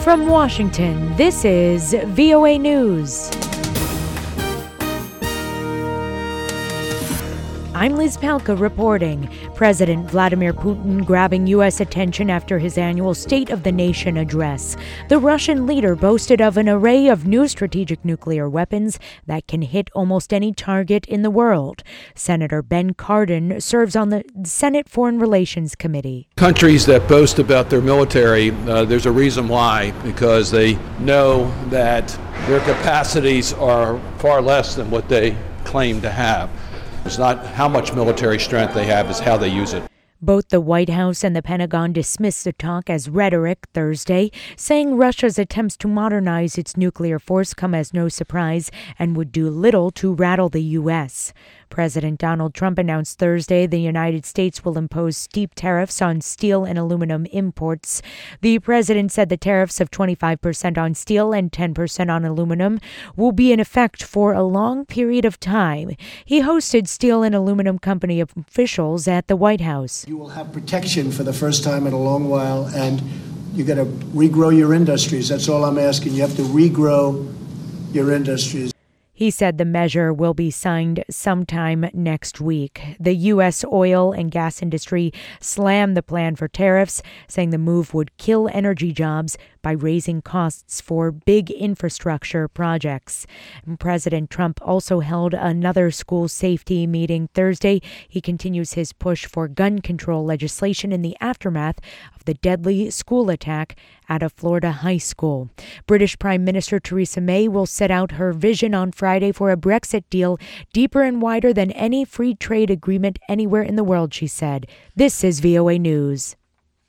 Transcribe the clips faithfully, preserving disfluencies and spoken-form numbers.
From Washington, this is V O A News. I'm Liz Palka reporting. President Vladimir Putin grabbing U S attention after his annual State of the Nation address. The Russian leader boasted of an array of new strategic nuclear weapons that can hit almost any target in the world. Senator Ben Cardin serves on the Senate Foreign Relations Committee. Countries that boast about their military, uh, there's a reason why, because they know that their capacities are far less than what they claim to have. It's not how much military strength they have, it's how they use it. Both the White House and the Pentagon dismissed the talk as rhetoric Thursday, saying Russia's attempts to modernize its nuclear force come as no surprise and would do little to rattle the U S. President Donald Trump announced Thursday the United States will impose steep tariffs on steel and aluminum imports. The president said the tariffs of twenty-five percent on steel and ten percent on aluminum will be in effect for a long period of time. He hosted steel and aluminum company officials at the White House. You will have protection for the first time in a long while, and you got to regrow your industries. That's all I'm asking. You have to regrow your industries. He said the measure will be signed sometime next week. The U S oil and gas industry slammed the plan for tariffs, saying the move would kill energy jobs by raising costs for big infrastructure projects. And President Trump also held another school safety meeting Thursday. He continues his push for gun control legislation in the aftermath of the deadly school attack at a Florida high school. British Prime Minister Theresa May will set out her vision on Friday for a Brexit deal deeper and wider than any free trade agreement anywhere in the world, she said. This is V O A News.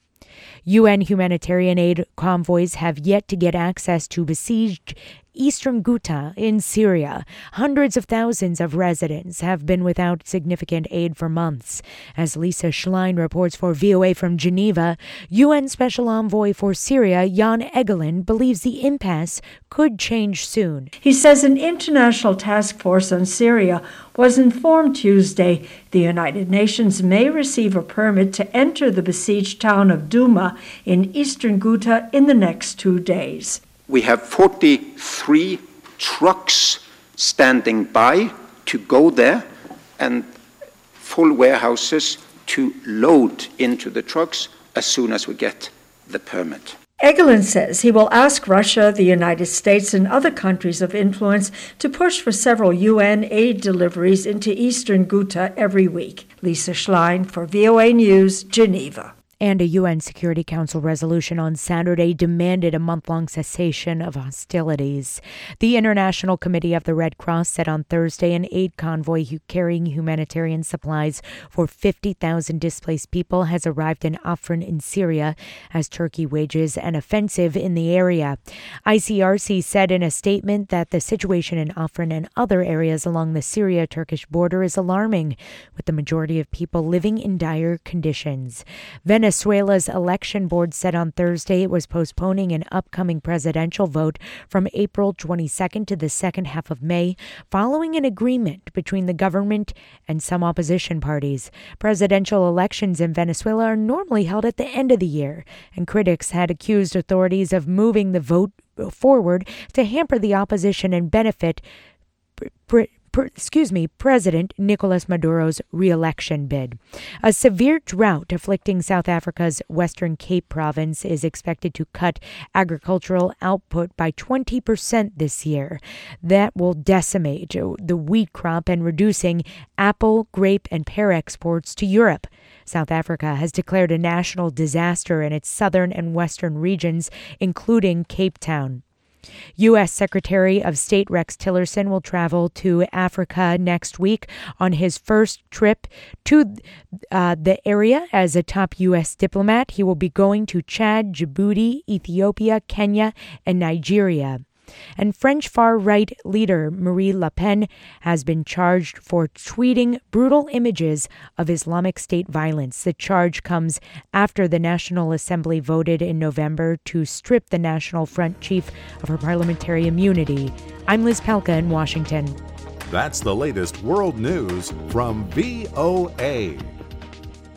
U N humanitarian aid convoys have yet to get access to besieged eastern Ghouta in Syria. Hundreds of thousands of residents have been without significant aid for months. As Lisa Schlein reports for V O A from Geneva, U N Special Envoy for Syria, Jan Egeland, believes the impasse could change soon. He says an international task force on Syria was informed Tuesday the United Nations may receive a permit to enter the besieged town of Douma in eastern Ghouta in the next two days. We have forty-three trucks standing by to go there and full warehouses to load into the trucks as soon as we get the permit. Egeland says he will ask Russia, the United States, and other countries of influence to push for several U N aid deliveries into eastern Ghouta every week. Lisa Schlein for V O A News, Geneva. And a U N Security Council resolution on Saturday demanded a month-long cessation of hostilities. The International Committee of the Red Cross said on Thursday an aid convoy carrying humanitarian supplies for fifty thousand displaced people has arrived in Afrin in Syria as Turkey wages an offensive in the area. I C R C said in a statement that the situation in Afrin and other areas along the Syria-Turkish border is alarming, with the majority of people living in dire conditions. Venezuela Venezuela's election board said on Thursday it was postponing an upcoming presidential vote from April twenty-second to the second half of May, following an agreement between the government and some opposition parties. Presidential elections in Venezuela are normally held at the end of the year, and critics had accused authorities of moving the vote forward to hamper the opposition and benefit Pr- Excuse me, President Nicolas Maduro's re-election bid. A severe drought afflicting South Africa's Western Cape province is expected to cut agricultural output by twenty percent this year. That will decimate the wheat crop and reducing apple, grape, and pear exports to Europe. South Africa has declared a national disaster in its southern and western regions, including Cape Town. U S Secretary of State Rex Tillerson will travel to Africa next week on his first trip to uh, the area as a top U S diplomat. He will be going to Chad, Djibouti, Ethiopia, Kenya, and Nigeria. And French far-right leader Marine Le Pen has been charged for tweeting brutal images of Islamic State violence. The charge comes after the National Assembly voted in November to strip the National Front chief of her parliamentary immunity. I'm Liz Palka in Washington. That's the latest world news from V O A.